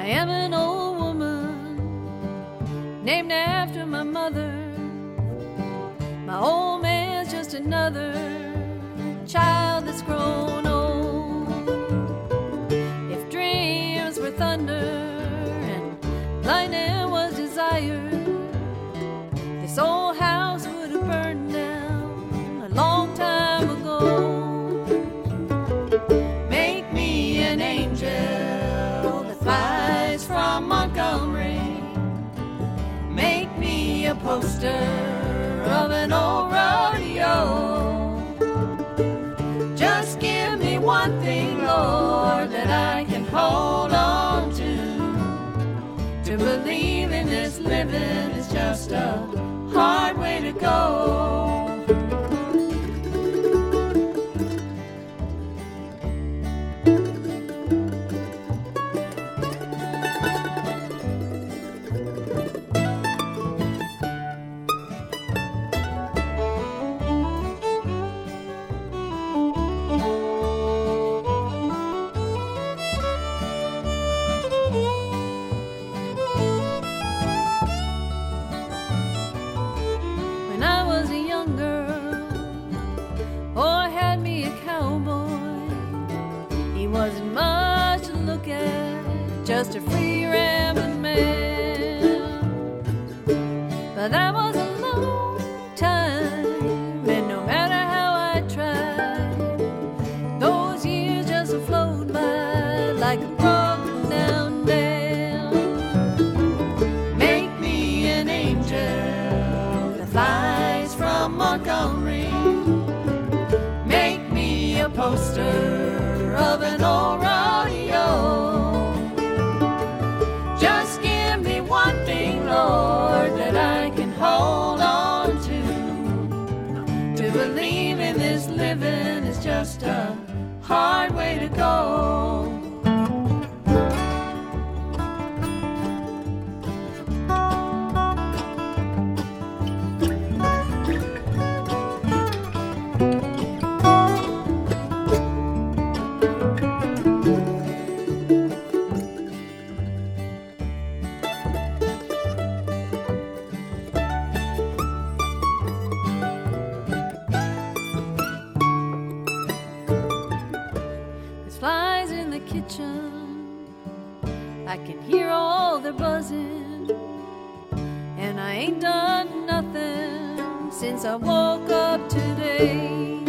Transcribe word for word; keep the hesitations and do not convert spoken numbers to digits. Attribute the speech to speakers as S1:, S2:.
S1: I am an old woman named after my mother. My old man's just another child that's grown old. If dreams were thunder and lightning was desire, this old house would have burned down a long time ago. Make me an angel that flies from Montgomery. Make me a poster of an old rodeo. Just give me one thing, Lord, that I can hold on to. To believe in this living is just a hard way to go. Just a free rambling man. But that was a long time, and no matter how I tried, those years just flowed by like a broken down dam. Make me an angel that flies from Montgomery. Make me a poster of an old rodeo. Lord, that I can hold on to. To believe in this living is just a hard way to go. Flies in the kitchen, I can hear all their buzzing, and I ain't done nothing since I woke up today.